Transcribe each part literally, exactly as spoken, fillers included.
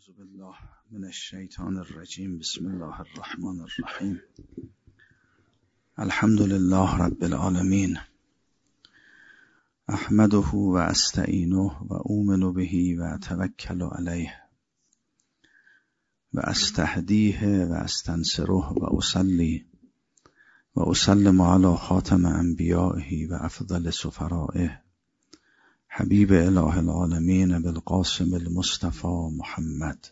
اعوذ بالله من الشیطان الرجیم. بسم الله الرحمن الرحیم. الحمد لله رب العالمین. احمده و استعینه و اؤمن به و اتوکل علیه و استهدیه و استنصره و اصلی و اسلم علی خاتم انبیائه و افضل سفرائه حبیب اله العالمین بالقاسم المصطفى محمد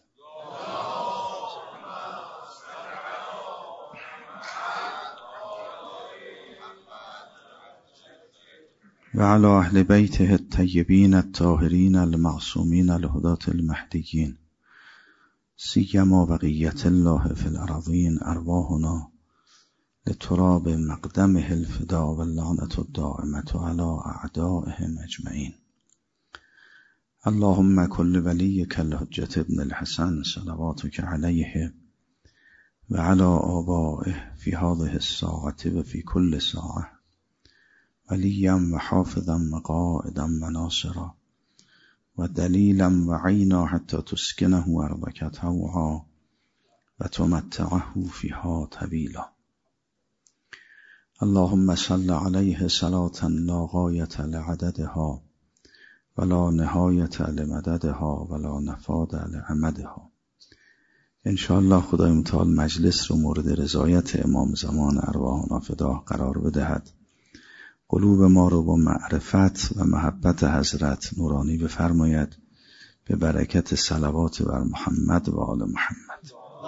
و علی اهل بیته الطیبین الطاهرین المعصومین الهداة المهدیین سیما بقیة الله فی الارضین ارواحنا لتراب مقدمه الفداء واللعنة الدائمة علی اعدائهم اجمعین. اللهم كل وليك الحجة ابن الحسن صلواتك عليه وعلى آبائه في هذه الساعة وفي كل ساعة وليا وحافظا وقائدا وناصرا ودليلا وعينا حتى تسكنه أرضك طوعا وتمتعه فيها طويلا. اللهم صل عليه صلاة لا غاية لعددها ولا نهایت لمددها ولا نفاد لعمدها. انشاءالله خدای متعال مجلس رو مورد رضایت امام زمان ارواحنا فدا قرار بدهد. قلوب ما رو با معرفت و محبت حضرت نورانی بفرماید به برکت صلوات بر محمد و آل محمد.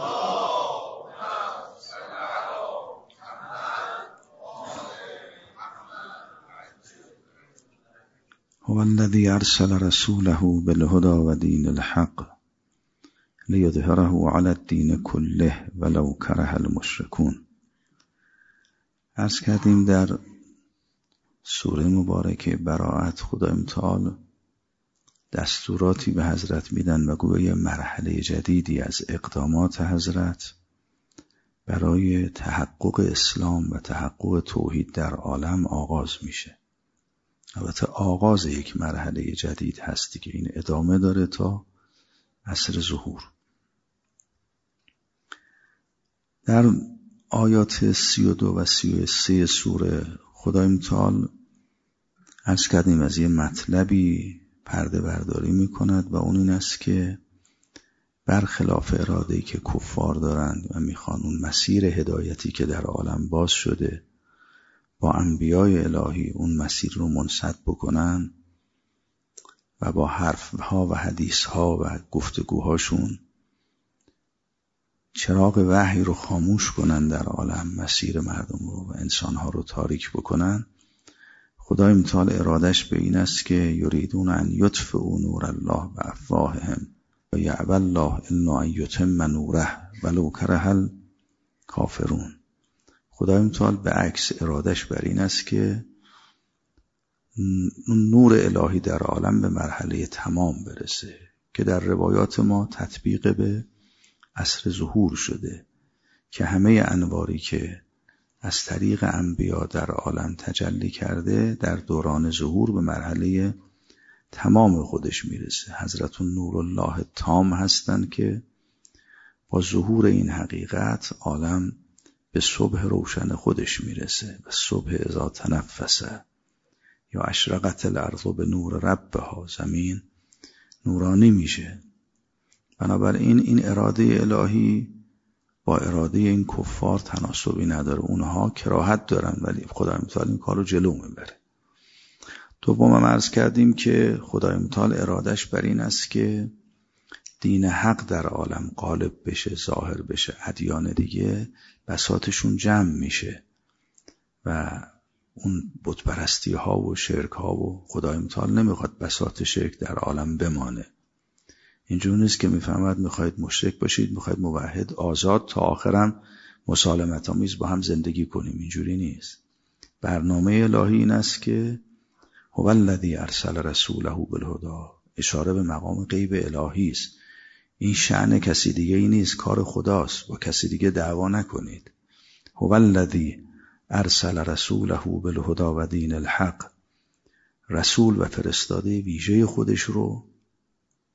هو الذي ارسل رسوله بالهدى ودين الحق لیظهره علی الدین کله ولو کره المشرکون. عرض کردیم در سوره مبارکه براءت خدای متعال دستوراتی به حضرت میدن و گویا مرحله جدیدی از اقدامات حضرت برای تحقق اسلام و تحقق توحید در عالم آغاز میشه. البته آغاز یک مرحله جدید هستی که این ادامه داره تا عصر ظهور. در آیات سی و دو و سی و سه سوره خدای متعال عرض کردیم از یه مطلبی پرده برداری می کند و اون این است که برخلاف اراده‌ای که کفار دارند و میخوان اون مسیر هدایتی که در عالم باز شده با انبیای الهی اون مسیر رو منسد بکنن و با حرفها و حدیثها و گفتگوهاشون چراغ وحی رو خاموش کنن در عالم، مسیر مردم رو و انسانها رو تاریک بکنن. خدای متعال ارادش به این است که یریدون ان یطفئوا نور الله بافواههم و یأبی الله الا ان یتم نوره ولو کره الکافرون. خدای متعال به عکس ارادش بر این است که نور الهی در عالم به مرحله تمام برسه که در روایات ما تطبیق به عصر ظهور شده که همه انواری که از طریق انبیا در عالم تجلی کرده در دوران ظهور به مرحله تمام خودش میرسه. حضرت نور الله تام هستند که با ظهور این حقیقت عالم به صبح روشن خودش میرسه و صبح اذا تنفسه یا اشرقت الارض به نور ربها، زمین نورانی میشه. بنابراین این اراده الهی با اراده این کفار تناسبی نداره. اونها کراهت دارن ولی خدای متعال این کار رو جلو میبره. دوم هم عرض کردیم که خدای متعال ارادش بر این است که دین حق در عالم غالب بشه، ظاهر بشه. ادیان دیگه بساطشون جمع میشه و اون بت پرستی ها و شرک ها و خدای متعال نمیخواد بساط شرک در عالم بمانه. اینجور نیست که میفهمد میخواید مشرک باشید، میخواید موحد آزاد تا آخرم مسالمت آمیز با هم زندگی کنیم. اینجوری نیست. برنامه الهی این است که هو الذی ارسل رسوله بالهدی، اشاره به مقام غیب الهی است. این شأن کسی دیگه ای نیست، کار خداست. با کسی دیگه دعوا نکنید. هو الذی ارسل رسوله بالهدی و دین الحق، رسول و فرستاده ویژه خودش رو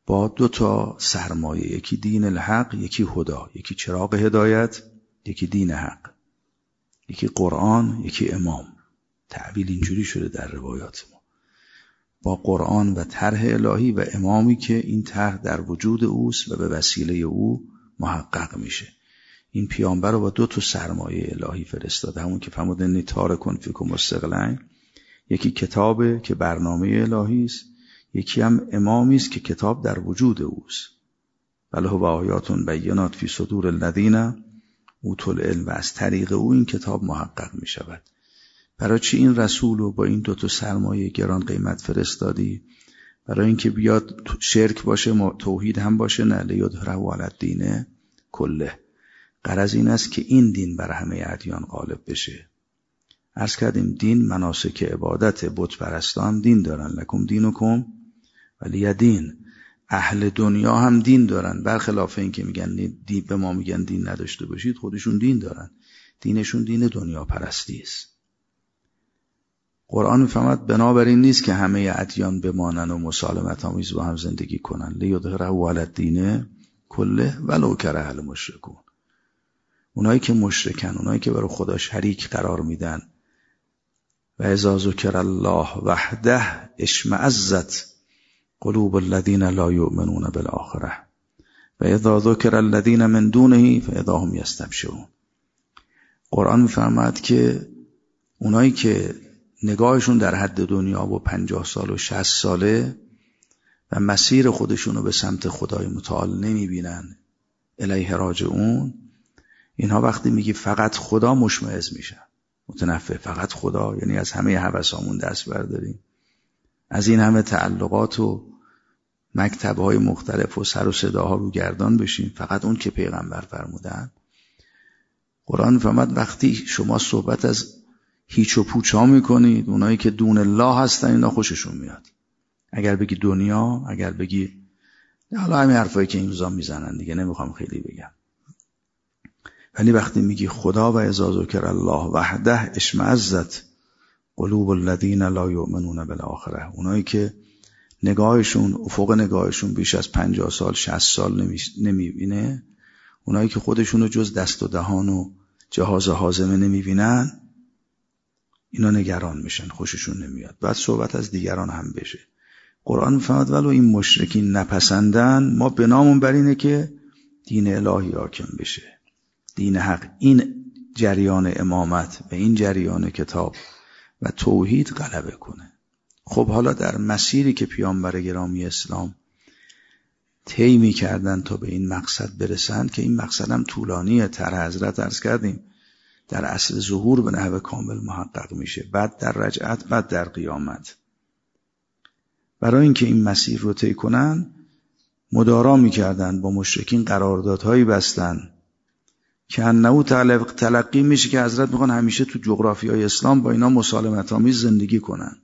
با دو تا سرمایه، یکی دین الحق، یکی هدا، یکی چراغ هدایت، یکی دین حق، یکی قرآن، یکی امام. تعبیر اینجوری شده در روایات ما، با قرآن و طرح الهی و امامی که این طرح در وجود اوست و به وسیله او محقق میشه. این پیامبر رو با دو تا سرمایه الهی فرستاده، همون که فرمود انی تارکون فیکم مستقلین، یکی کتابه که برنامه الهی است، یکی هم امامی است که کتاب در وجود اوست. بل هو آیات بینات فی صدور الذین اوتوا العلم، و از طریق او این کتاب محقق می شود. برای چی این رسول رو با این دو تا سرمایه گران قیمت فرستادی؟ برای اینکه بیاد شرک باشه، توحید هم باشه؟ نه، لیظهره علی الدین کله. غرض این است که این دین بر همه ادیان غالب بشه. عرض کردیم دین مناسک عبادت، بت پرستا هم دین دارن، لکم دینکم ولی دین. اهل دنیا هم دین دارن، برخلاف این که میگن دین، به ما میگن دین نداشته باشید، خودشون دین دارن. دینشون دین دنیا پرستی است. قرآن میفهمد بنابراین نیست که همه ادیان بمانن و مسالمت آمیز با هم زندگی کنن. لیظهره علی الدین کله ولو کره المشرکون. اونایی که مشرکن، اونایی که برای خدا شریک قرار میدن، و اذا ذکر الله وحده اشمئزت قلوب الذین لا یؤمنون بالآخرة و اذا ذکر الذین من دونه فاذا هم یستبشرون. قرآن میفرماید که اونایی که نگاهشون در حد دنیا و پنجاه سال و شصت ساله و مسیر خودشونو به سمت خدای متعال نمیبینن، الیه راجعون، اینها وقتی میگی فقط خدا مشمئز میشن، متنفر. فقط خدا یعنی از همه هوسامون دست برداریم، از این همه تعلقات و مکتب‌های مختلف و سر و صداها رو گردان بشیم، فقط اون که پیغمبر فرمودن. قرآن فرمود وقتی شما صحبت از هیچ و پوچ ها میکنید، اونایی که دون الله هستن، اینا خوششون میاد. اگر بگی دنیا، اگر بگی حالا همین حرفایی که این روزا میزنن دیگه، نمیخوام خیلی بگم، ولی وقتی میگی خدا و اذا ذکر الله وحده اشمئزت قلوب الذین لا یؤمنون بالآخرة، اونایی که نگاهشون، افق نگاهشون بیش از پنجاه سال شصت سال نمیبینه، اونایی که خودشونو جز دست و دهان و جهاز هاضمه نمیبینن، اینا نگران میشن، خوششون نمیاد. بعد صحبت از دیگران هم بشه. قرآن میفهمد ولو این مشرکین نپسندن، ما بنامون بر اینه که دین الهی حاکم بشه، دین حق، این جریان امامت و این جریان کتاب و توحید غلبه کنه. خب حالا در مسیری که پیامبر گرامی اسلام طی می‌کردن تا به این مقصد برسند، که این مقصد هم طولانیه، طرح حضرت عرض کردیم در اصل ظهور به نحو کامل محقق میشه، بعد در رجعت، بعد در قیامت. برای اینکه این مسیر رو طی کنن مدارا می‌کردن، با مشرکین قراردادهایی بستن که انه تلقی میشه که حضرت میخوان همیشه تو جغرافیای اسلام با اینا مسالمت آمیز زندگی کنن.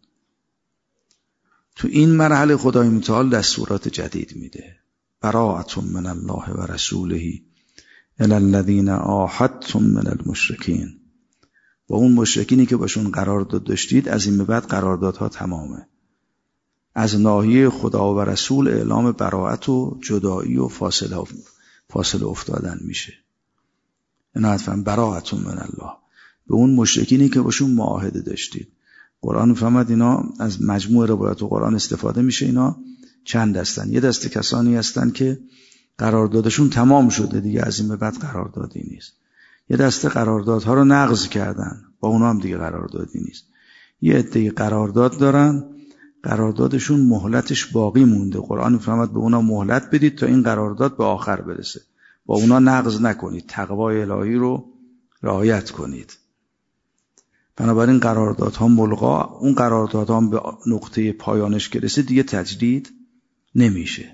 تو این مرحله خدای متعال دستورات جدید میده، براءة من الله و رسوله الی الذین عاهدتم من المشرکین. با اون مشرکینی که باشون قرارداد داشتید، از این به بعد قراردادها تمامه. از ناحیه خدا و رسول اعلام براءت و جدایی و فاصله فاصله افتادن میشه. اینا حتما براءة من الله، به اون مشرکینی که باشون معاهده داشتید. قرآن فهمد اینا از مجموع روایات قرآن استفاده میشه. اینا چند دستن؟ یه دسته کسانی هستن که قراردادشون تمام شده دیگه، از این به بعد قراردادی نیست. یه دسته قراردادها رو نقض کردن، با اونا هم دیگه قراردادی نیست. یه عده قرارداد دارن، قراردادشون مهلتش باقی مونده. قرآن فهمد به اونا مهلت بدید تا این قرارداد به آخر برسه، با اونا نقض نکنید، تقوای الهی رو رعایت کنید. بنابراین قراردادها ملغا، اون قراردادها به نقطه پایانش که رسید دیگه تجدید نمیشه.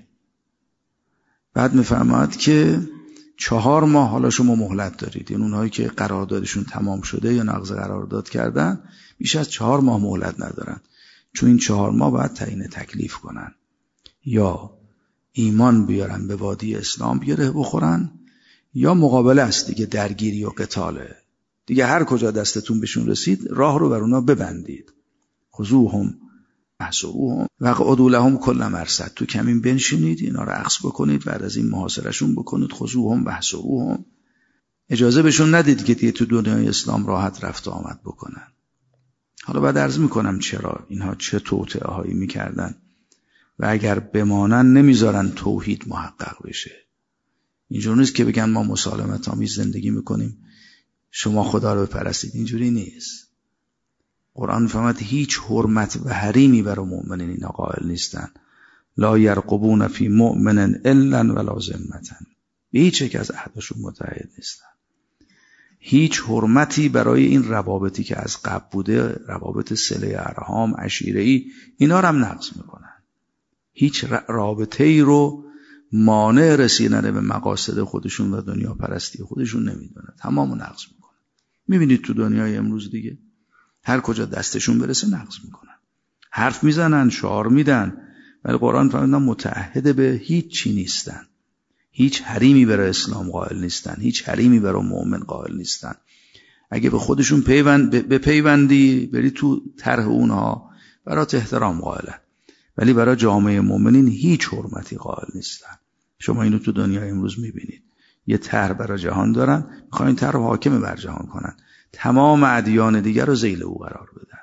بعد میفرماید که چهار ماه حالا شما مهلت دارید، این اونهایی که قراردادشون تمام شده یا نقض قرارداد کردن بیش از چهار ماه مهلت ندارن، چون این چهار ماه باید تعیین تکلیف کنن، یا ایمان بیارن به وادی اسلام گره بخورن، یا مقابله است دیگه، درگیری و قتاله دیگه. هر کجا دستتون بهشون رسید راه رو بر اونا ببندید. خذوهم احصروهم و قعدوا لهم کل مرصد. تو کمین بنشینید، اینا رو اخذ بکنید، بعد از این محاصرهشون بکنید. خذوهم و احصروهم. اجازه بهشون ندید که دیگه تو دنیای اسلام راحت رفت و آمد بکنن. حالا بعد عرض میکنم چرا اینها چه توطئه هایی میکردن و اگر بمانن نمیذارن توحید محقق بشه. اینجوری نیست که بگن ما مسالمت آمیز زندگی میکنیم، شما خدا رو بپرستید. اینجوری نیست. قرآن میفهمد هیچ حرمت و حریمی برای مؤمنین اینا قائل نیستن. لا یرقبون فی مؤمن الا ولا ذمة. به هیچ یک از عهدشون متعهد نیستن. هیچ حرمتی برای این روابطی که از قبل بوده، روابط صله ارحام، عشیره‌ای، اینا رو هم نقض میکنن. هیچ رابطه‌ای رو مانع رسیدن به مقاصد خودشون و دنیا پرستی خودشون نمیدونن. تمامو نقض میکنن. میبینید تو دنیای امروز دیگه هر کجا دستشون برسه نقض میکنن. حرف میزنن، شعار میدن، ولی قرآن فرمودن متعهد به هیچ چی نیستن. هیچ حریمی برای اسلام قائل نیستن، هیچ حریمی برای مؤمن قائل نیستن. اگه به خودشون پیوند به پیوندی بری تو طرح اونها، برات احترام قائلن، ولی برای جامعه مؤمنین هیچ حرمتی قائل نیستن. شما اینو تو دنیای امروز میبینید. یه طرح برای جهان دارن، میخوان این طرح رو حاکم بر جهان کنن، تمام ادیان دیگر رو ذیل او قرار بدن.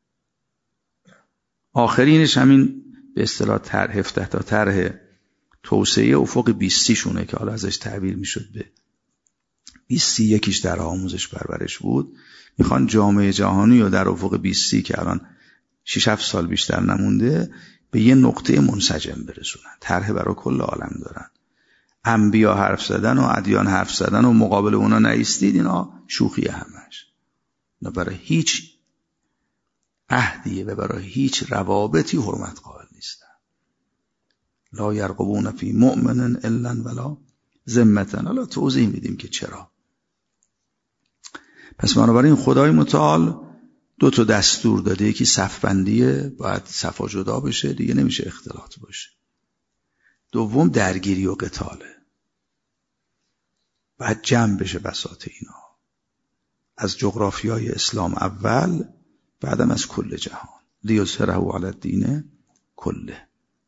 آخرینش همین به اصطلاح طرح هفده تا طرح توسعه افق بیستی شونه که حالا ازش تعبیر میشد به بیستی. یکیش در آموزش پرورش بود. میخوان جامعه جهانی رو در افق بیستی که الان شش هفت سال بیشتر نمونده به یه نقطه منسجم برسونن. طرح برای کل عالم دارن. انبیا حرف زدن و ادیان حرف زدن و مقابل اونا نایستید، اینا شوخی همش. نه برای هیچ عهدیه و برای هیچ روابطی حرمت قائل نیستن. لا یرقبون فی مؤمن الا ولا ذمة. حالا توضیح میدیم که چرا. پس بنابراین خدای متعال دو تا دستور داده. یکی صف بندیه، باید صفا جدا بشه، دیگه نمیشه اختلاط باشه. دوم درگیری و قتاله، باید جمع بشه بساط اینا، از جغرافیای اسلام اول، بعدم از کل جهان. لیظهره علی الدین کله.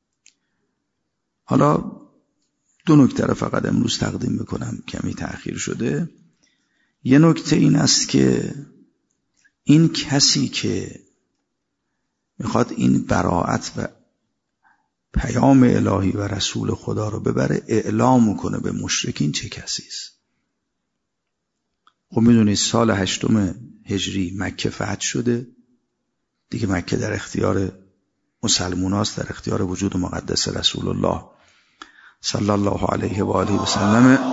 حالا دو نکته رو فقط امروز تقدیم میکنم، کمی تأخیر شده. یه نکته این است که این کسی که میخواد این براءت و پیام الهی و رسول خدا رو ببره اعلام میکنه به مشرکین، چه کسی است؟ خب میدونید سال هشتم هجری مکه فتح شده دیگه. مکه در اختیار مسلموناست، در اختیار وجود مقدس رسول الله صلی الله علیه و آله و سلم.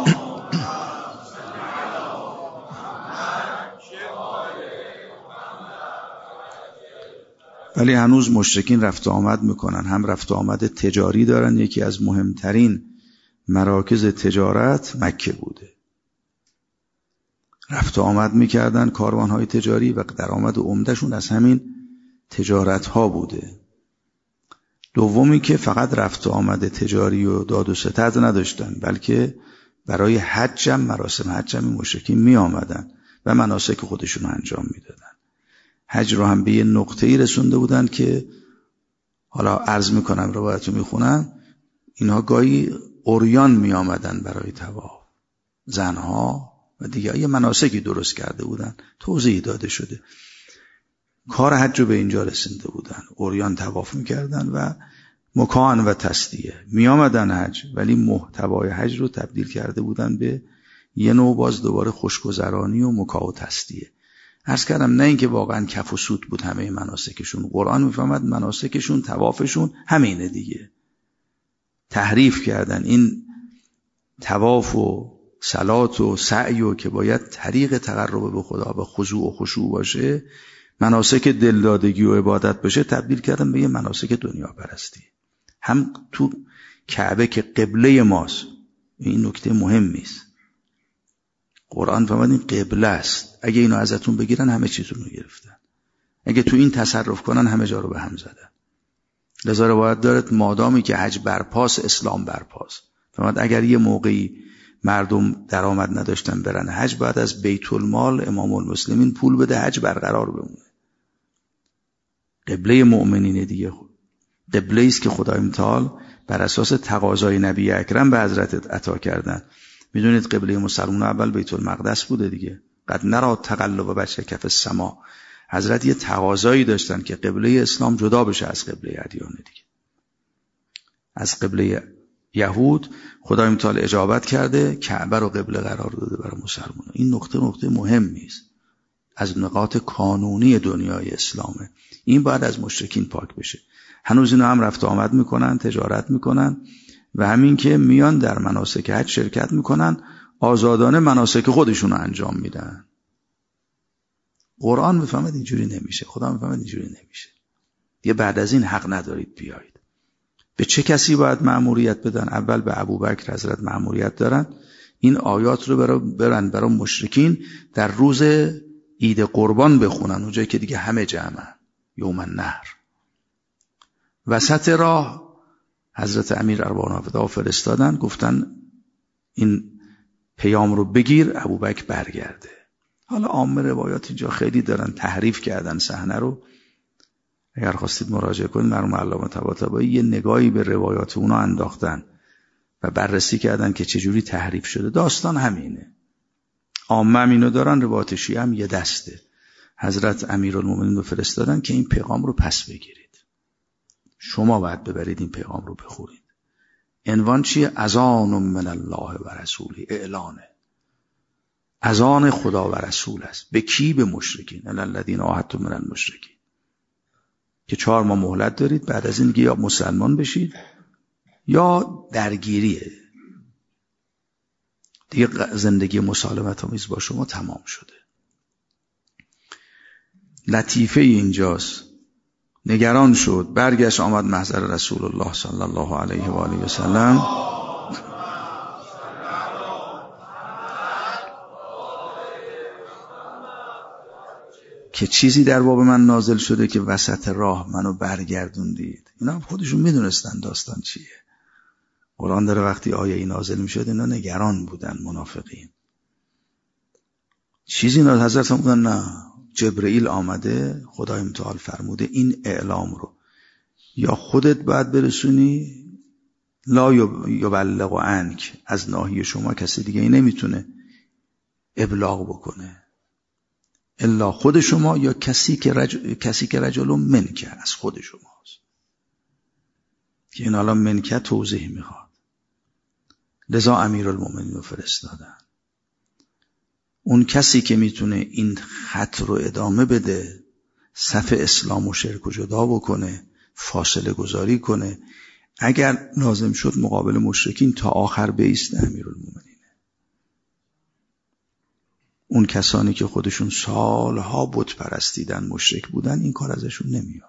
ولی هنوز مشرکین رفت و آمد میکنن، هم رفت و آمد تجاری دارن. یکی از مهمترین مراکز تجارت مکه بوده. رفت و آمد میکردن کاروانهای تجاری و درآمد عمدهشون از همین تجارت ها بوده. دومی که فقط رفت و آمد تجاری و داد و ستد نداشتن، بلکه برای حج هم، مراسم حج هم مشرکین می آمدن و مناسک خودشون انجام می دادن. حج رو هم به یه نقطه‌ای رسونده بودن که حالا عرض میکنم، روایتو میخونم، اینها گاهی عریان می آمدن برای طواف، زنها و دیگه یه مناسکی درست کرده بودن، توضیح داده شده. کار حج رو به اینجا رسونده بودن، عریان طواف میکردن و مکان و تصدیه می آمدن حج، ولی محتوای حج رو تبدیل کرده بودن به یه نوع باز دوباره خوشگذرانی و مکا و تصدیه. عرض کردم نه اینکه واقعا کف و سوت بود همه مناسکشون. قرآن میفهمد مناسکشون، طوافشون همینه دیگه. تحریف کردن این طواف و صلات و سعی و که باید طریق تقرب به خدا به خضوع و خشوع باشه، مناسک دلدادگی و عبادت بشه، تبدیل کردن به یه مناسک دنیا پرستی. هم تو کعبه که قبله ماست، این نکته مهمی است. قرآن فرمود این قبله است، اگه اینو ازتون بگیرن همه چیتون رو گرفتن، اگه تو این تصرف کنن همه جا رو به هم زدن. لذا روایت دارد مادامی که حج برپاس، اسلام برپاس. فرمود اگر یه موقعی مردم درآمد نداشتن برن حج، بعد از بیت المال امام المسلمین پول بده حج برقرار بمونه. قبله مؤمنین دیگه قبله است که خدای متعال بر اساس تقاضای نبی اکرم به حضرت عطا کردن. میدونید قبله مسلمان اول بیت المقدس بوده دیگه. قد نرا تقلب وجهک فی السما. حضرت یه تقاضایی داشتن که قبله اسلام جدا بشه از قبله ادیان دیگه. از قبله یهود خدای متعال اجابت کرده، کعبه رو قبله قرار داده برای مسلمان. این نقطه نقطه مهمی است از نقاط کانونی دنیای اسلامه. این باید از مشرکین پاک بشه. هنوز اینا هم رفت آمد میکنن، تجارت میکنن و همین که میان در مناسک حج شرکت میکنن، آزادانه مناسک خودشون رو انجام میدن. قرآن میفهمد اینجوری نمیشه، خدا میفهمد اینجوری نمیشه. دیگه بعد از این حق ندارید بیایید. به چه کسی باید مأموریت بدن؟ اول به ابوبکر حضرت مأموریت دارن این آیات رو برن برای مشرکین در روز عید قربان بخونن، اونجایی که دیگه همه جمعن، یوم النحر. وسط راه حضرت امیر ارواح فدا فرستادن، گفتن این پیام رو بگیر ابوبکر برگرده. حالا عامه روایات اینجا خیلی دارن تحریف کردن صحنه رو. اگر خواستید مراجعه کنید مرحوم علامه طباطبایی یه نگاهی به روایات اونا انداختن و بررسی کردن که چجوری تحریف شده. داستان همینه. عامه هم اینو دارن، روایات شیعه هم یه دسته. حضرت امیرالمومنین رو فرستادن که این پیغام رو پس بگیرید. شما باید ببرید این پیغام رو بخورید. عنوان چیه؟ اذان من الله و رسوله. اعلانه. اذان خدا و رسول است. به کی؟ به مشرکین. الذین عاهدتم من المشرکین. که چهار ماه مهلت دارید، بعد از این دیگه یا مسلمان بشید یا درگیریه دیگه، زندگی مسالمت آمیز با شما تمام شده. لطیفه اینجاست. نگران شد، برگشت آمد محضر رسول الله صلی الله علیه و آله و سلم. که چیزی در باب من نازل شده که وسط راه منو برگردوندید. اینا هم خودشون میدونستن داستان چیه. قرآن داره وقتی آیه ای نازل میشد اینا نگران بودن منافقین. چیزی نازل حضرت هم بودن نه، جبرئیل آمده، خدای متعال فرموده این اعلام رو یا خودت باید برسونی لا یبلغ عنک، از ناحیه شما کسی دیگه ای نمیتونه ابلاغ بکنه الا خود شما یا کسی که رج... کسی که رجل منکه، از خود شماست. که این حالا منکه توضیح میخواد. لذا امیرالمومنین رو فرستادن. اون کسی که میتونه این خط رو ادامه بده، صف اسلام و شرک و جدا بکنه، فاصله گذاری کنه، اگر لازم شد مقابل مشرکین تا آخر بایسته، امیرالمومنین. اون کسانی که خودشون سالها بت پرستیدن، مشرک بودن، این کار ازشون نمیاد.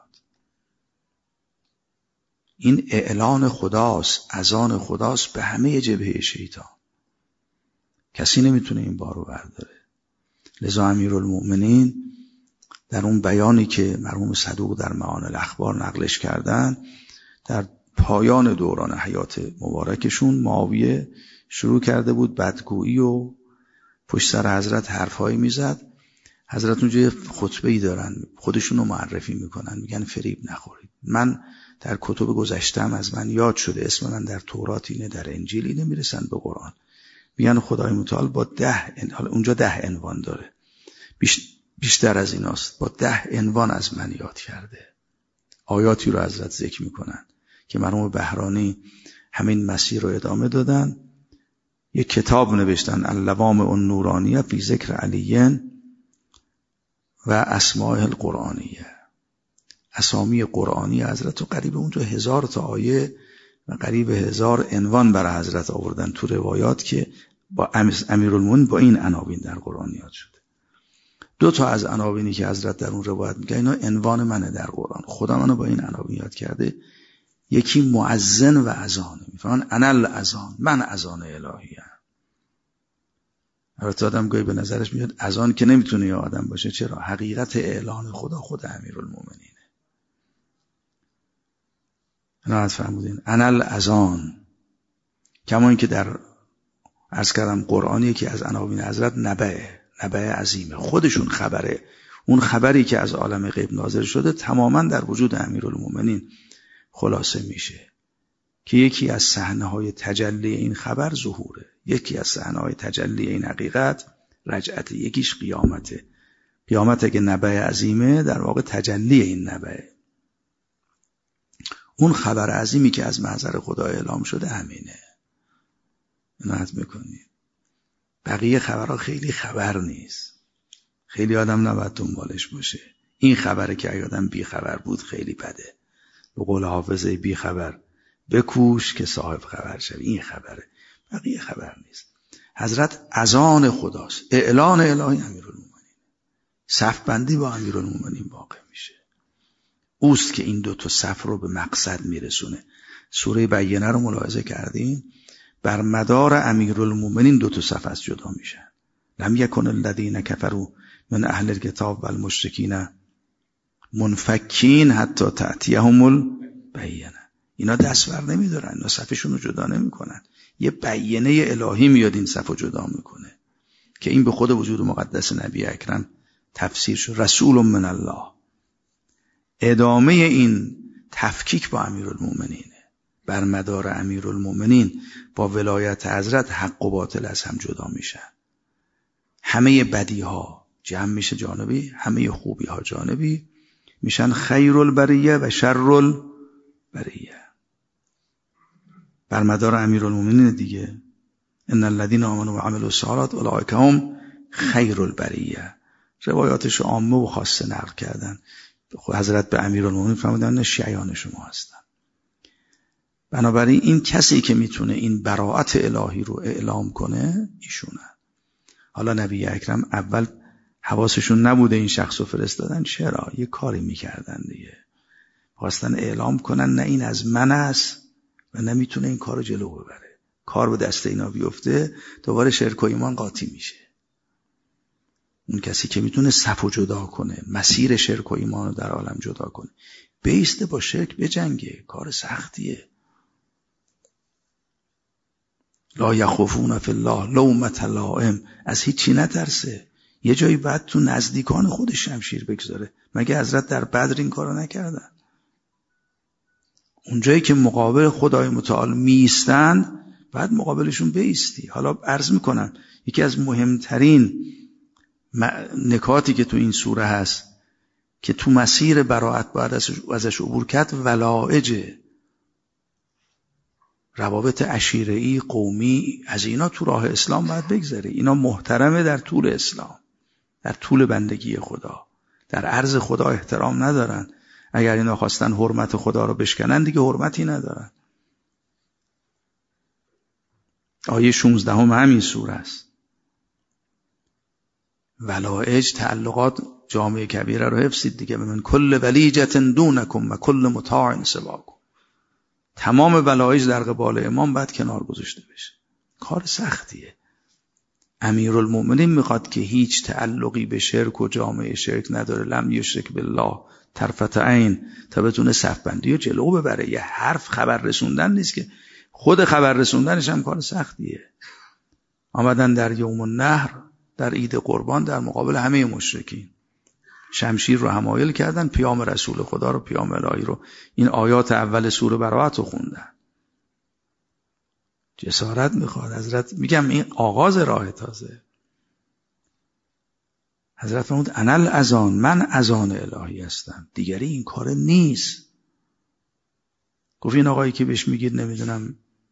این اعلان خداست، اذان خداست به همه جبهه شیطان. کسی نمیتونه این بارو برداره. لذا امیرالمومنین در اون بیانی که مرحوم صدوق در معانی الاخبار نقلش کردن، در پایان دوران حیات مبارکشون معاویه شروع کرده بود بدگویی و پشت سر حضرت حرفایی میزد. حضرت اونجا یه خطبه‌ای دارن، خودشونو معرفی میکنن، میگن فریب نخورید. من در کتب گذشتم از من یاد شده، اسم من در تورات اینه، در انجیل اینه، میرسن به قرآن میگن خدای متعال با ده، حالا اونجا ده عنوان داره، بیش... بیشتر از ایناست، با ده عنوان از من یاد کرده. آیاتی رو حضرت ذکر میکنن که مرحوم بهرانی همین مسیر رو ادامه دادن. یک کتاب نوشتن اللوامع النورانیه فی ذکر علی و اسماء القرآنیه. اسامی قرآنی حضرت و قریب اونجا هزار تا آیه و قریب هزار عنوان برای حضرت آوردن تو روایات که با امیرالمومنین با این عناوین در قرآن یاد شده. دو تا از عناوینی که حضرت در اون روایت میگه اینا عنوان منه در قرآن، خدا منو با این عناوین یاد کرده. یکی مؤذن و اذان، میفهمن انا الاذان، من اذان الهی ام. البته آدم گاهی به نظرش میاد اذان که نمیتونه یه آدم باشه. چرا؟ حقیقت اعلان خدا خود امیرالمومنینه. نهایت فرمودین انا الاذان. کما این که در عرض کردم قرآنی که از عناوین حضرت نبعه، نبعه عظیمه، خودشون خبره اون خبری که از عالم غیب نازل شده تماما در وجود امیرالمومنین خلاصه میشه که یکی از صحنه‌های تجلی این خبر ظهوره، یکی از صحنه‌های تجلی این حقیقت رجعت، یکیش قیامته. قیامت اگه نبع عظیمه در واقع تجلی این نبعه. اون خبر عظیمی که از محضر خدا اعلام شده همینه. نهت میکنید بقیه خبرها خیلی خبر نیست، خیلی آدم نباید دنبالش باشه. این خبره که اگه آدم بی خبر بود خیلی بده. به قول حافظه بی خبر بکوش که صاحب خبر شد. این خبره، بقیه خبر نیست. حضرت اذان خداست، اعلان الهی امیرالمومنین، صف بندی با امیرالمومنین واقع میشه. اوست که این دو تا صف رو به مقصد میرسونه. سوره بینه رو ملاحظه کردین؟ بر مدار امیرالمومنین دو تا صف از جدا میشن. لم یکن الذین کفروا من اهل الکتاب والمشرکین منفکین حتی تأتیهم البینه. اینا دست بر نمیدارن، اینا صفشون رو جدا نمیکنن. یه بیانیه الهی میاد این صف رو جدا میکنه که این به خود وجود مقدس نبی اکرم تفسیر شد. رسول من الله. ادامه این تفکیک با امیرالمومنینه. بر مدار امیرالمومنین با ولایت حضرت حق و باطل از هم جدا میشن. همه بدی ها جمع میشه جانبی، همه خوبی ها جانبی میشن. خیر البریه و شر البریه. بر مدار امیرالمومنین دیگه. ان الذين آمنوا وعملوا الصالحات اولئک هم خیر البریه. روایاتش عامه و خاصه نقل کردن. حضرت به امیرالمومنین فرمودن شیعیان شما هستن. بنابراین این کسی که میتونه این براءت الهی رو اعلام کنه ایشونه. حالا نبی اکرم اول حواسشون نبوده این شخص رو فرستادن. چرا؟ یه کاری میکردن دیگه. خواستن اعلام کنن نه این از من است و نمیتونه این کارو جلو ببره. کار به دست اینا بیفته دوباره شرک و ایمان قاطی میشه. اون کسی که میتونه صفو جدا کنه، مسیر شرک و ایمان رو در عالم جدا کنه، بیسته با شرک بجنگه، کار سختیه. لا یخافون فی الله لومة لائم. از هیچی نترسه. یه جایی بعد تو نزدیکان خودش شمشیر بگذاره. مگه حضرت در بدر این کارو نکردن؟ اونجایی که مقابل خدای متعال میستند بعد مقابلشون بیستی. حالا عرض میکنم یکی از مهمترین نکاتی که تو این سوره هست که تو مسیر براءت باید ازش عبور کرد ولائجه، روابط عشیره‌ای، قومی، از اینا تو راه اسلام باید بگذره. اینا محترمه در طول اسلام، در طول بندگی خدا، در عرض خدا احترام ندارن. اگر اینا خواستن حرمت خدا رو بشکنن دیگه حرمتی ندارن. آیه شانزده هم همین سوره است. ولائج تعلقات جامعه کبیره رو حفظید دیگه. من کل ولیجت دونکم و کل مطاع سواکم. تمام ولایج در قبال امام باید کنار گذاشته بشه. کار سختیه. امیرالمومنین میخواد که هیچ تعلقی به شرک و جامعه شرک نداره. لم یشرک بالله طرفت عین، تا بتونه صف بندی و جلو ببره. یه حرف خبر رسوندن نیست که، خود خبر رسوندنش هم کار سختیه. آمدن در یوم النحر، در عید قربان، در مقابل همه مشرکین شمشیر رو حمایل کردن، پیام رسول خدا رو، پیام الهی رو، این آیات اول سوره براءت رو خوندن. جسارت میخواد. حضرت میگم این آغاز راه تازه. حضرت فرمود انا الاذان، من اذان الهی هستم، دیگری این کار نیست. گفت این آقایی که بهش میگید نمیدونم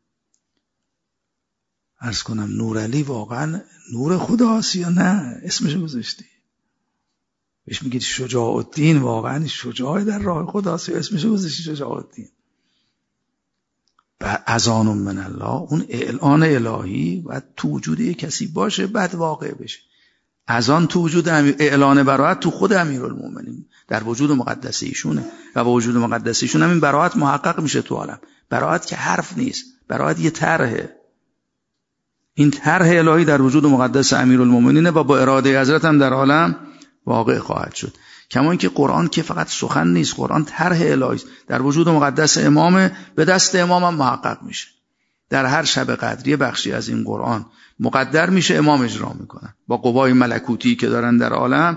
عرض کنم نورعلی واقعا نور خداست یا نه؟ اسمشو گذاشتی. بهش میگید شجاع الدین واقعا شجاع در راه خداست یا اسمشو گذاشتی شجاع الدین؟ و اذان من الله، اون اعلان الهی و تو وجود یک کسی باشه بعد واقع بشه. اذان تو وجود امیر، اعلان براءت تو خود امیرالمومنین در وجود مقدس ایشونه و با وجود مقدس ایشون هم این براءت محقق میشه تو عالم. براءت که حرف نیست، براءت یه طرحه. این طرح الهی در وجود مقدس امیرالمومنین و با اراده حضرت هم در عالم واقع خواهد شد. کما اینکه قرآن که فقط سخن نیست، قرآن طرح الهی است. در وجود مقدس امام، به دست امام هم محقق میشه. در هر شب قدری بخشی از این قرآن مقدر میشه، امام اجرا میکنن با قوای ملکوتی که دارن در عالم.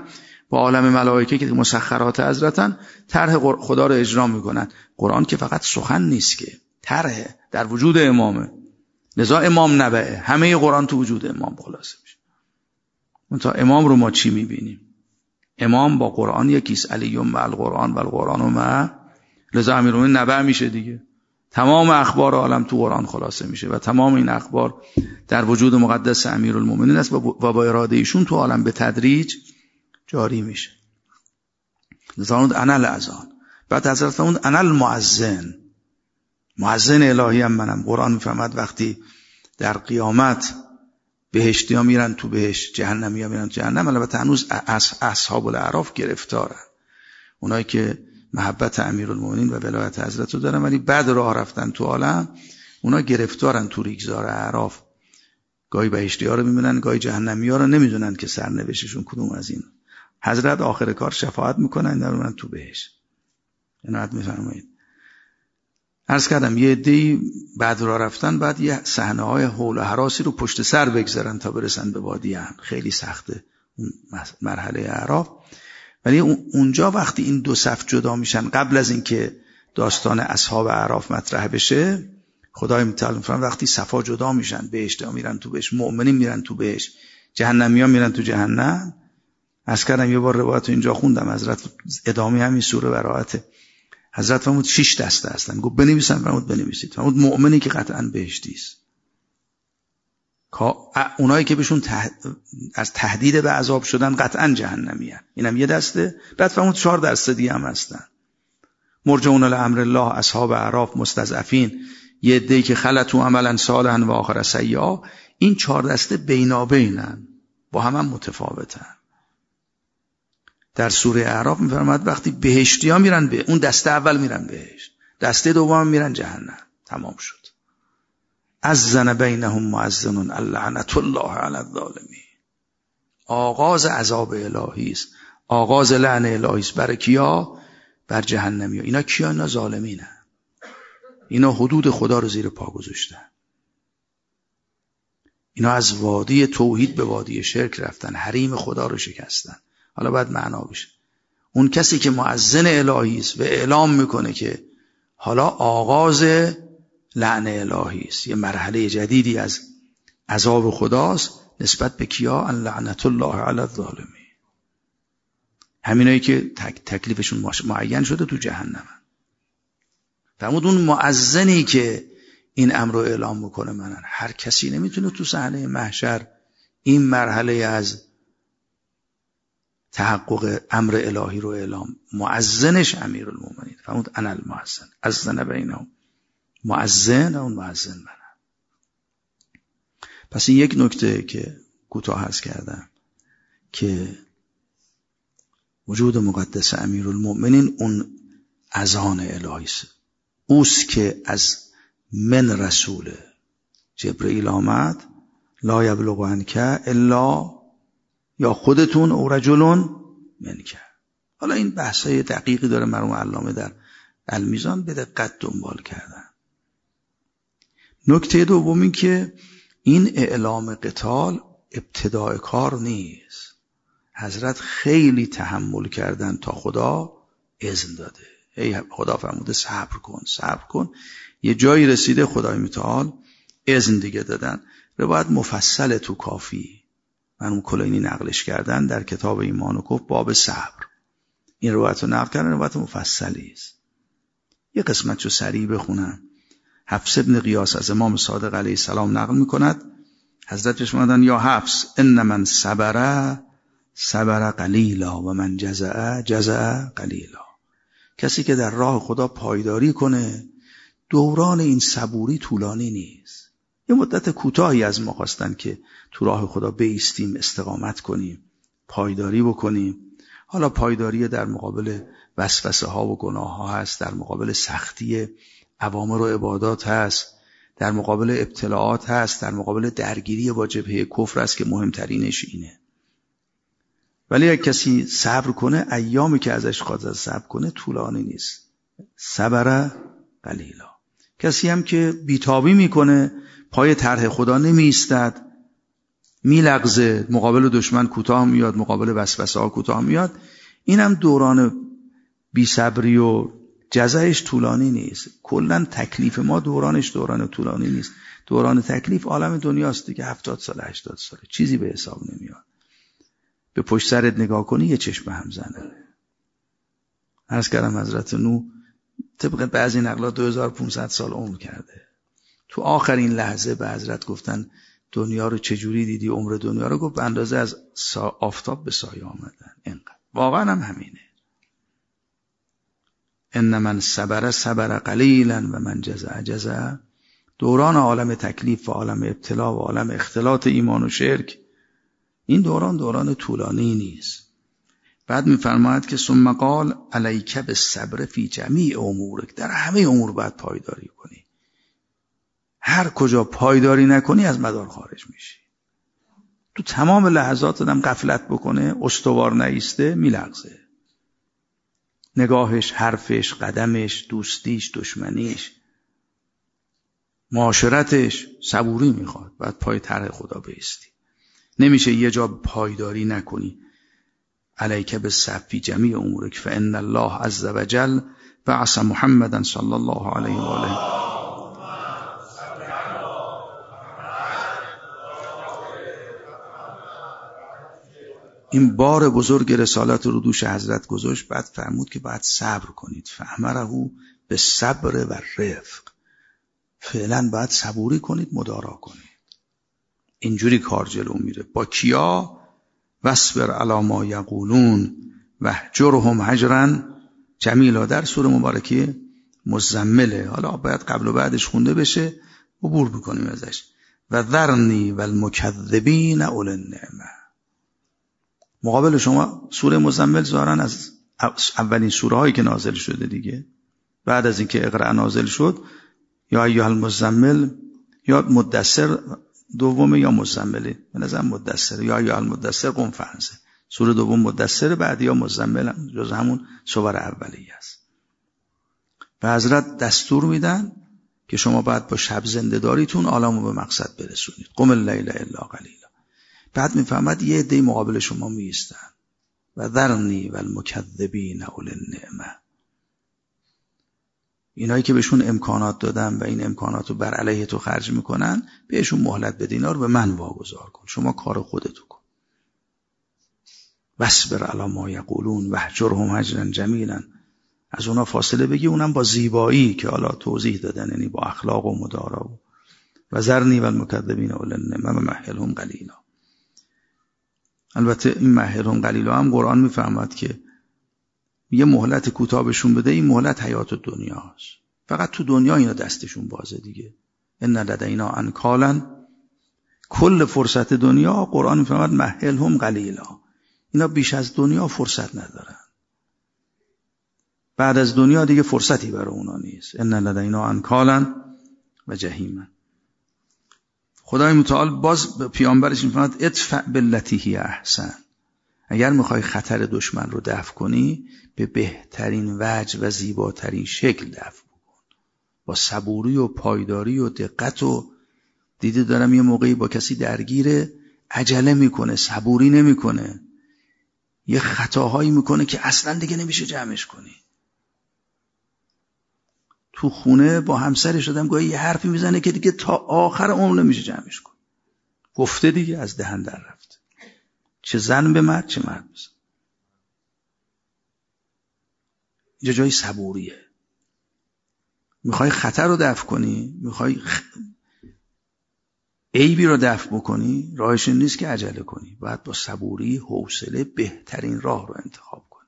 با عالم ملائکه که مسخرات حضرتن طرح خدا رو اجرا میکنن. قرآن که فقط سخن نیست که طرح در وجود امامه، لذا امام نبعه، همه قرآن تو وجود امام خلاصه میشه. منتها امام رو ما چی میبینیم؟ امام با قرآن یکیست، علی مع القرآن و القرآن مع، لذا امیرالمومنین نبع میشه دیگه. تمام اخبار عالم تو قرآن خلاصه میشه و تمام این اخبار در وجود مقدس امیرالمومنین است و با اراده ایشون تو عالم به تدریج جاری میشه. لذا انا الاذان، بعد حضرت فرمود انا المؤذن، مؤذن الهی هم منم. قرآن میفهمد وقتی در قیامت بهشتی ها میرن تو بهشت، جهنمی ها میرن تو جهنم، البته هنوز اصحاب الاعراف گرفتارن، اونایی که محبت امیرالمومنین و ولایت حضرت رو دارن ولی بعد راه رفتن تو عالم، اونا گرفتارن تو ریگزار اعراف. گاهی بهشتی ها رو میبینن، گاهی جهنمی ها رو نمیدونن که سرنوشتشون کدوم از این. حضرت آخر کار شفاعت میکنن در اونن تو بهشت. عنایت میفرمایید. عرض کردم یه عده‌ای بعد راه رفتن بعد یه صحنه‌های هول و هراسی رو پشت سر بگذارن تا برسن به وادی امن. خیلی سخته اون مرحله اعراف. ولی اونجا وقتی این دو صف جدا میشن، قبل از اینکه داستان اصحاب اعراف مطرح بشه، خدای متعال فرمان وقتی صفا جدا میشن، بهشتی‌ها میرن تو بهشت، مؤمنین میرن تو بهشت، جهنمی‌ها میرن تو جهنم. عرض کردم یه بار روایت اینجا خوندم، حضرت ادامه همین سوره براءت، حضرت فرمود شش دسته هستن، گفت بنویسن، فرمود بنویسید. فرمود مؤمنی که قطعاً بهشتی است، اونایی که بهشون تح... از تهدید به عذاب شدن قطعاً جهنمی هستن. اینم یه دسته. بعد فرمود چهار دسته دیگه هم هستن، مرجعون لامر الله، اصحاب اعراف، مستضعفین، یه عده‌ای که خلطوا عملا صالحا و آخر سیئا. این چهار دسته بینابینن، با هم, هم متفاوتن. در سوره اعراف میفرماد وقتی بهشتی‌ها میرن به اون دسته اول میرن بهشت، دسته دوم میرن جهنم. تمام شد. اذن بینهم مؤذن اللعنة الله علی الظالمین. آغاز عذاب الهی است، آغاز لعن الهی است. برای کیا؟ بر جهنمی ها. اینا کیا؟ اینا ظالمینن، اینا حدود خدا رو زیر پا گذاشتن، اینا از وادی توحید به وادی شرک رفتن، حریم خدا رو شکستن. حالا باید معنا بشه. اون کسی که مؤذن الهی است و اعلام میکنه که حالا آغاز لعن الهی است، یه مرحله جدیدی از عذاب خداست، نسبت به کیا؟ ان لعنت الله علی الظالمین. همینایی که تک تکلیفشون معین شده تو جهنم. فرمود اون مؤذنی که این امر رو اعلام میکنه منن. هر کسی نمیتونه تو صحنه محشر این مرحله از تحقق امر الهی رو اعلام. مؤذنش امیرالمومنین. فرمود انا المؤذن اذن بینهم. مؤذن اون مؤذن منم. پس این یک نکته که کوتاه عرض کردم که وجود مقدس امیرالمومنین اون اذان الهی است. اوست که از من رسول جبرئیل آمد لا یبلغ عنک الا، یا خودتون او رجلون منک. حالا این بحثای دقیقی داره، مرحوم علامه در المیزان به دقت دنبال کردن. نکته دوم این که این اعلام قتال ابتداء کار نیست. حضرت خیلی تحمل کردن تا خدا اذن داده. ای خدا فرموده صبر کن صبر کن، یه جایی رسیده خدای متعال اذن دیگه دادن. روایت مفصل تو کافی مرحوم کلینی نقلش کردن در کتاب ایمان و کفر باب صبر. این روایت رو نقل کردن، روایت مفصلی است. یه قسمت رو سریع بخونم. حفص ابن قیاس از امام صادق علیه السلام نقل میکند، حضرت بهش فرمودند یا حفص ان من صبر صبر قلیلا و من جزع جزع قلیلا. کسی که در راه خدا پایداری کنه، دوران این صبوری طولانی نیست. یه مدت کوتاهی از ما خواستن که تو راه خدا بایستیم، استقامت کنیم، پایداری بکنیم. حالا پایداری در مقابل وسوسه ها و گناه ها هست، در مقابل سختی اوامر و عبادات هست، در مقابل ابتلاعات هست، در مقابل درگیری با جبهه کفر است که مهمترینش اینه. ولی اگه کسی صبر کنه، ایامی که ازش خواست صبر کنه طولانی نیست. صبر قلیلا. کسی هم که بیتابی میکنه، پای طرح خدا نمی ایستد، میلغزه، مقابل دشمن کوتاه میاد، مقابل وسوسه ها کوتاه میاد. اینم دوران بی‌صبری و جزایش طولانی نیست. کلا تکلیف ما دورانش دوران طولانی نیست. دوران تکلیف عالم دنیاست دیگه، هفتاد سال هشتاد ساله، چیزی به حساب نمیاد. به پشت سرت نگاه کنی یه چشم هم زنه. عرض کردم حضرت نوح طبق بعضی نقلات دو هزار و پانصد سال عمر کرده. تو آخرین لحظه به حضرت گفتن دنیا رو چجوری دیدی؟ عمر دنیا رو گفت به اندازه از آفتاب به سایه آمدن. اینقدر. واقعا هم همینه. ان من صبر صبر قلیلا و من جزع جزع. دوران عالم تکلیف و عالم ابتلا و عالم اختلاط ایمان و شرک، این دوران دوران طولانی نیست. بعد میفرماید که ثم قال علیک بالصبر فی جمیع امورک. در همه امور باید پایداری کنی. هر کجا پایداری نکنی از مدار خارج میشی. تو تمام لحظات آدم غفلت بکنه، استوار نایسته، میلغزه. نگاهش، حرفش، قدمش، دوستیش، دشمنیش، معاشرتش صبوری میخواد. باید پای طرح خدا بایستی. نمیشه یه جا پایداری نکنی. علیک بالصبر فی جمیع امورک فان الله عز وجل بعث محمدا صلی الله علیه و آله. این بار بزرگ رسالت رو دوش حضرت گذاشت. بعد فرمود که باید صبر کنید. فامره بالصبر و الرفق. فعلا باید صبوری کنید، مدارا کنید. اینجوری کار جلو میره. با کیا؟ واصبر علی ما یقولون واهجرهم هجرا جمیلا. در سوره مبارکه مزمله. حالا باید قبل و بعدش خونده بشه، عبور بکنیم ازش. و ذرنی و المکذبین اولی النعمه. مقابل شما سوره مزمل ظاهرا از اولین سوره هایی که نازل شده دیگه. بعد از اینکه اقرأ نازل شد، یا ایها المزمل، یا مدثر دومه یا مزمله. به نظر مدثر، یا ایها المدثر قم فانذر. سوره دوم مدثر، بعد یا مزمل، هم جز همون سور اولیه است. و حضرت دستور میدن که شما باید با شب زنده داریتون عالمو به مقصد برسونید. قم اللیل الا قلیلا. بعد میفهمد یه عده مقابل شما میایستن. و ذرنی و المکذبین اولی النعمه. اینایی که بهشون امکانات دادم و این امکانات رو بر علیه تو خرج میکنن، بهشون مهلت بده. اینا رو به من واگذار کن. شما کار خودتو کن. واصبر علی ما یقولون واهجرهم هجرا جمیلا. از اونا فاصله بگی، اونم با زیبایی که حالا توضیح دادن، یعنی با اخلاق و مدارا. و و ذرنی و المکذبین اولی النعمه و مهلهم قلیلا. البته این مهلهم قلیلا هم قرآن میفهمد که یه مهلت کوتاه بهشون بده. این مهلت حیات دنیاست. فقط تو دنیا اینا دستشون بازه دیگه. ان لدینا انکالا. کل فرصت دنیا قرآن میفهمد مهلهم قلیلا. اینا بیش از دنیا فرصت ندارن. بعد از دنیا دیگه فرصتی برای اونا نیست. ان لدینا انکالا و جهیما. خدای متعال باز به پیامبرش میفهمد ادفع باللتی هی احسن. اگر میخوای خطر دشمن رو دفع کنی، به بهترین وجه و زیباترین شکل دفع بکن. با صبوری و پایداری و دقت. و دیده دارم یه موقعی با کسی درگیره، عجله میکنه، صبوری نمیکنه، یه خطاهایی میکنه که اصلا دیگه نمیشه جمعش کنی. تو خونه با همسرش آدم گاهی یه حرفی میزنه که دیگه تا آخر عمر نمیشه جمعش کن. گفته دیگه از دهن در رفت. چه زن به مرد، چه مرد بزن. اینجا جای صبوریه. میخوای خطر رو دفع کنی، میخوای خ... عیبی رو دفع بکنی، راهش این نیست که عجله کنی. باید با صبوری، حوصله بهترین راه رو انتخاب کنی.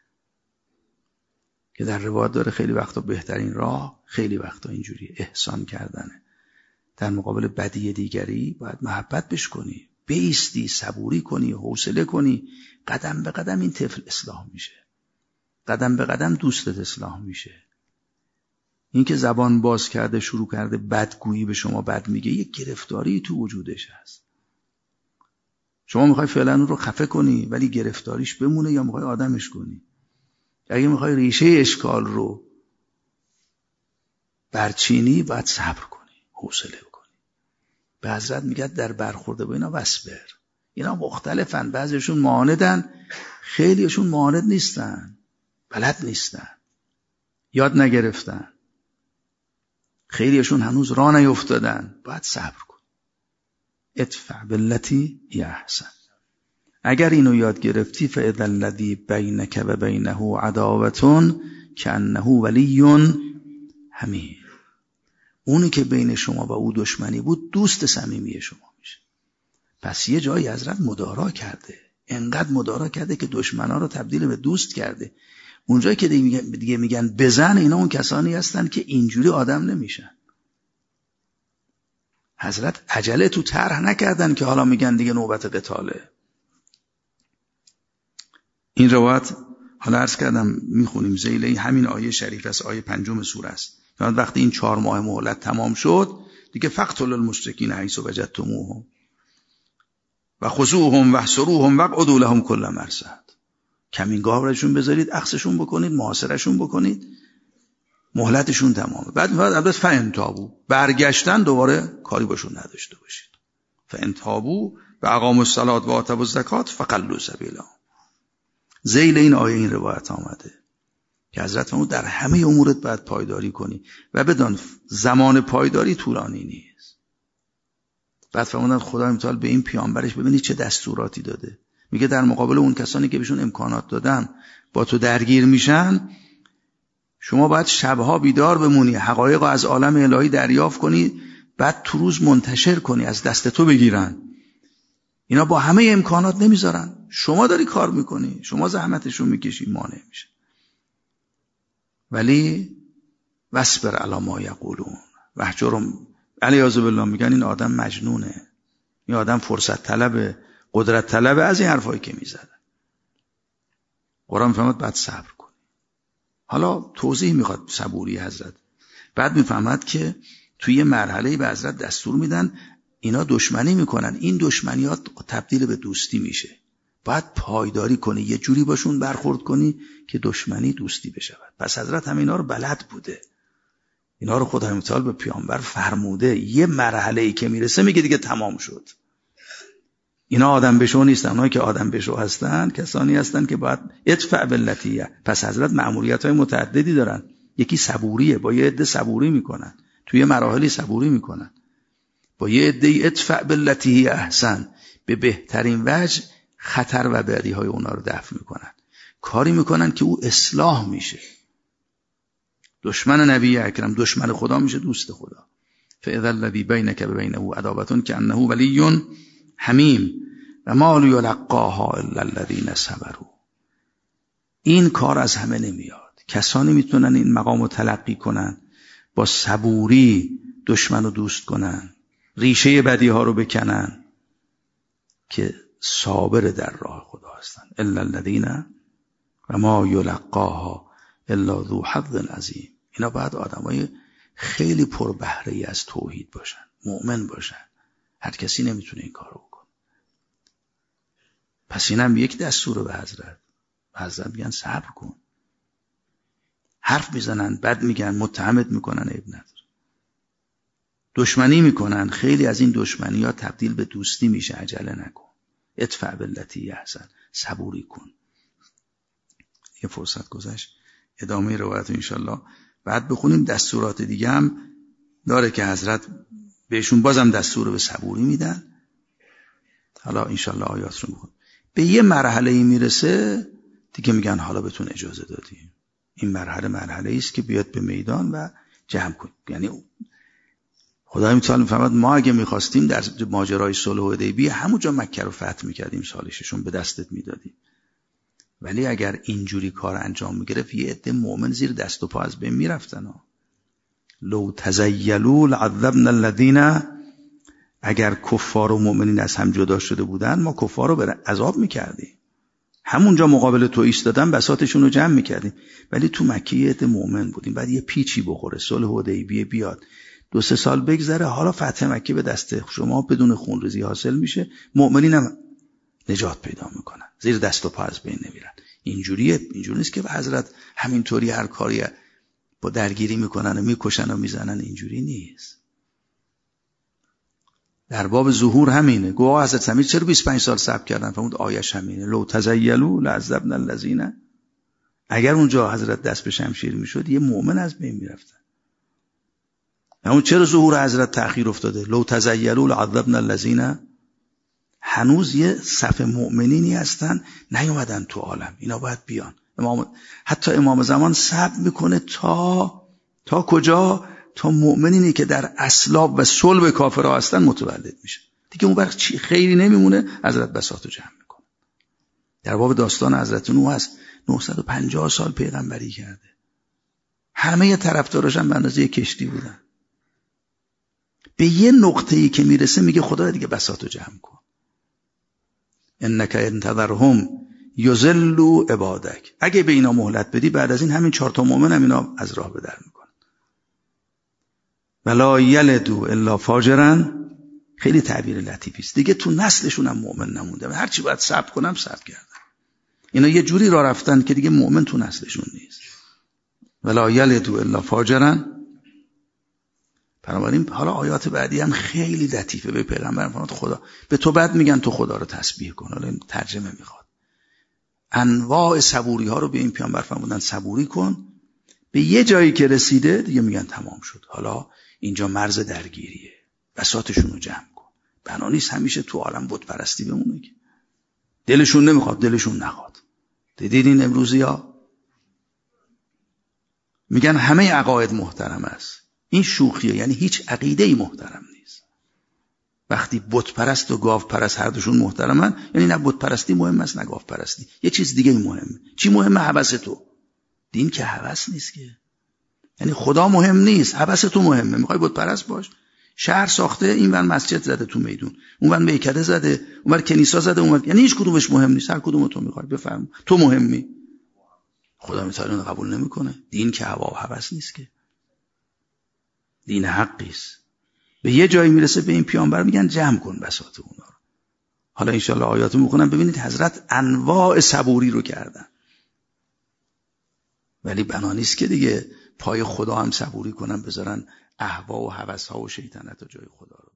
که در روایت داره خیلی وقتا بهترین راه، خیلی وقتا اینجوری احسان کردنه. در مقابل بدی دیگری باید محبت بش کنی، بایستی، صبوری کنی، حوصله کنی. قدم به قدم این طفل اصلاح میشه. قدم به قدم دوستت اصلاح میشه. این که زبان باز کرده، شروع کرده بدگویی به شما بد میگه، یک گرفتاری تو وجودش هست. شما میخوای فعلا اون رو خفه کنی ولی گرفتاریش بمونه، یا میخوای آدمش کنی؟ اگه میخوای ریشه اشکال رو برچینی، باید صبر کنی، حوصله کنی. به حضرت میگه در برخورده با اینا وصبر. اینا مختلفن، بعضیشون معاندن، خیلیشون معاند نیستن، بلد نیستن، یاد نگرفتن، خیلیشون هنوز راه نیفتادن. باید صبر کن. ادفع باللتی هی احسن. اگر اینو یاد گرفتی فاذا الذی بینک و بینه عداوة کانه ولی حمیم، اونی که بین شما و او دشمنی بود دوست صمیمی شما میشه. پس یه جایی حضرت مدارا کرده، انقدر مدارا کرده که دشمنا رو تبدیل به دوست کرده. اونجایی که دیگه میگن بزن، اینا اون کسانی هستن که اینجوری آدم نمیشن. حضرت عجله تو طرح نکردن که حالا میگن دیگه نوبت قتاله. این روایت حالا عرض کردم میخونیم ذیل همین آیه شریف است، آیه پنجم سوره است. وقتی این چهار ماه مهلت تمام شد دیگه فقتلوا المشرکین حیث وجدتموهم و خذوهم واحصروهم واقعدوا لهم کل مرصد. کمینگاه براشون بذارید، اخذشون بکنید، محاصرهشون بکنید، مهلتشون تمامه. بعد البته فان تابوا، برگشتن دوباره کاری باشون نداشته باشید. فان تابوا و اقاموا الصلاة و آتوا الزکات فخلوا سبیلهم. ذیل این آیه این روایت آمده که حضرت فرمود در همه امورت باید پایداری کنی و بدان زمان پایداری طولانی نیست. بعد فرمودن خدای متعال به این پیامبرش ببینید چه دستوراتی داده. میگه در مقابل اون کسانی که بهشون امکانات دادم با تو درگیر میشن، شما باید شبها بیدار بمونی، حقایق از عالم الهی دریافت کنی، بعد تو روز منتشر کنی، از دست تو بگیرن. اینا با همه امکانات نمیذارن، شما داری کار میکنی، شما زحمتشون میکشی، مانع میشه. ولی وصبر علی ما یقولون واهجرهم علیاذ بالله. میگن این آدم مجنونه، این آدم فرصت طلبه، قدرت طلبه، از این حرفایی که میزدن. قرآن میفهمد بعد صبر کن. حالا توضیح میخواد صبوری حضرت. بعد میفهمد که توی مرحله به حضرت دستور میدن اینا دشمنی میکنن، این دشمنیات تبدیل به دوستی میشه، باید پایداری کنی، یه جوری باشون برخورد کنی که دشمنی دوستی بشود. پس حضرت هم اینا رو بلد بوده، اینا رو خدای متعال به پیامبر فرموده. یه مرحله‌ای که میرسه میگه دیگه تمام شد. اینا آدم بشو نیستن، اونایی که آدم بشو هستن کسانی هستن که باید ادفع باللتی. پس حضرت مأموریت‌های متعددی دارن. یکی صبوریه، با یه عده صبوری میکنن، توی مراحلی صبوری میکنن، با یه عده ادفع باللتی احسن، به بهترین وجه خطر و بدیهای اونا رو دفع میکنن، کاری میکنن که او اصلاح میشه. دشمن نبی اکرم دشمن خدا میشه دوست خدا. فاذا الذی بینک و بینه عداوة کانه ولی حمیم و ما یلقاها الا الذین صبروا. این کار از همه نمیاد. کسانی میتونن این مقام رو تلقی کنن، با صبوری دشمن رو دوست کنن، ریشه بدی ها رو بکنن، که صابر در راه خدا هستن. الا الذین و ما یلقاها الا ذو حظ عظیم. اینا باید آدمای خیلی پربهره‌ای از توحید باشن، مؤمن باشن. هر کسی نمیتونه این کارو بکنه. پس اینم یک دستور به حضرت. حضرت میگن صبر کن. حرف میزنن، بد میگن، متهمت میکنن، عیب نداره. دشمنی میکنن، خیلی از این دشمنی ها تبدیل به دوستی میشه. عجله نکن. ادفع باللتی احسن، صبوری کن. یه فرصت گذشت، ادامه روایت انشالله بعد بخونیم. دستورات دیگه هم داره که حضرت بهشون بازم دستور به صبوری میدن. حالا انشالله آیات رو بخونیم. به یه مرحله میرسه دیگه میگن حالا بهتون اجازه دادیم. این مرحله مرحله است که بیاد به میدان و جمع کن. یعنی خدای متعال میفهمد ما اگه میخواستیم در ماجرای صلح حدیبیه همونجا مکه رو فتح میکردیم، سالششون به دستت میدادیم. ولی اگر اینجوری کار انجام میگرفت یه عده مؤمن زیر دست و پا از بین میرفتن. لو تزیلوا لعذبنا الذین، اگر کفار و مؤمنین از هم جدا شده بودن ما کفار رو به عذاب میکردیم. همونجا مقابل تو ایستادن بساطشون رو جمع میکردیم. ولی تو مکه یه عده مؤمن بودیم. بعد یه پیچی بخوره، صلح حدیبیه بیاد، دو سه سال بگذره، حالا فتح مکه به دست شما بدون خونریزی حاصل میشه، مؤمنین هم نجات پیدا میکنن، زیر دست و پا از بین نمیرن. اینجوریه. اینجوری نیست که حضرت همینطوری هر کاری با درگیری میکنن و میکشن و میزنن. اینجوری نیست. در باب ظهور همینه. گواه حضرت امیر چرا بیست و پنج سال صبر کردن؟ فرمود آیش همینه، لو تزیلوا لعذبنا الذین. اگر اونجا حضرت دست به شمشیر میشد یه مؤمن از بین میرفتن. اما چرا ظهور حضرت تأخیر افتاده؟ لو تزیلوا لعذبنا الذین. هنوز یه صف مؤمنینی هستن نیومدن تو عالم، اینا باید بیان. امام حتی امام زمان صبر میکنه تا تا کجا؟ تا مؤمنینی که در اسلاب و صلب کافرها هستن متولد میشه. دیگه اون وقت چی خیری نمیمونه، حضرت بساطو جمع میکنه. در باب داستان حضرت نوح هست، نهصد و پنجاه سال پیغمبری کرده، همه طرفداراش هم به اندازه کشتی بودن. به یه نقطه‌ای که میرسه میگه خدا دیگه بساطو جمع کن. انک انتظرهم یضلوا عبادک. اگه به اینا مهلت بدی بعد از این همین چهار تا مؤمن هم اینا از راه به در میکنن. ولا یلدوا الا فاجرا. خیلی تعبیر لطیفی است. دیگه تو نسلشون هم مؤمن نمونده. هر چی باید صبر کنم صبر کردن. اینا یه جوری راه رفتن که دیگه مؤمن تو نسلشون نیست. ولا یلدوا الا فاجرا. بنابراین حالا آیات بعدی هم خیلی لطیفه. به پیغمبر فرمود خدا به تو بعد میگن تو خدا رو تسبیح کن. حالا این ترجمه میخواد. انواع صبوری ها رو به این پیامبر فرمودن صبوری کن. به یه جایی که رسیده دیگه میگن تمام شد. حالا اینجا مرز درگیریه. بساطشون رو جمع کن. بنا نیست همیشه تو عالم بت پرستی بمونه که دلشون نمیخواد، دلشون نخواد. دیدین این امروزی ها میگن همه عقاید محترم است. این شوخیه، یعنی هیچ عقیده‌ای محترم نیست. وقتی بت پرست و گاو پرست هر دوشون محترمن، یعنی نه بت پرستی مهم است نه گاو پرستی. یه چیز دیگه مهمه. چی مهمه؟ هوس تو. دین که هوس نیست که. یعنی خدا مهم نیست، هوس تو مهمه. میخوای بت پرست باش. شهر ساخته، اینور مسجد زده تو میدون، اونور میکده زده، اونور کنیسا زده، اونور، یعنی هیچ کدومش مهم نیست. هر کدومو تو میخوای بفهم. تو مهمی. خدا مثلا قبول نمیکنه. دین که هوا و هوس نیست که. دین حقی است. به یه جایی میرسه به این پیامبر میگن جمع کن بساط اونا رو. حالا انشالله آیاتو میخونم ببینید حضرت انواع صبوری رو کردن. ولی بنا نیست که دیگه پای خدا هم صبوری کنن، بذارن اهوا و هوس ها و شیطنت و جای خدا رو.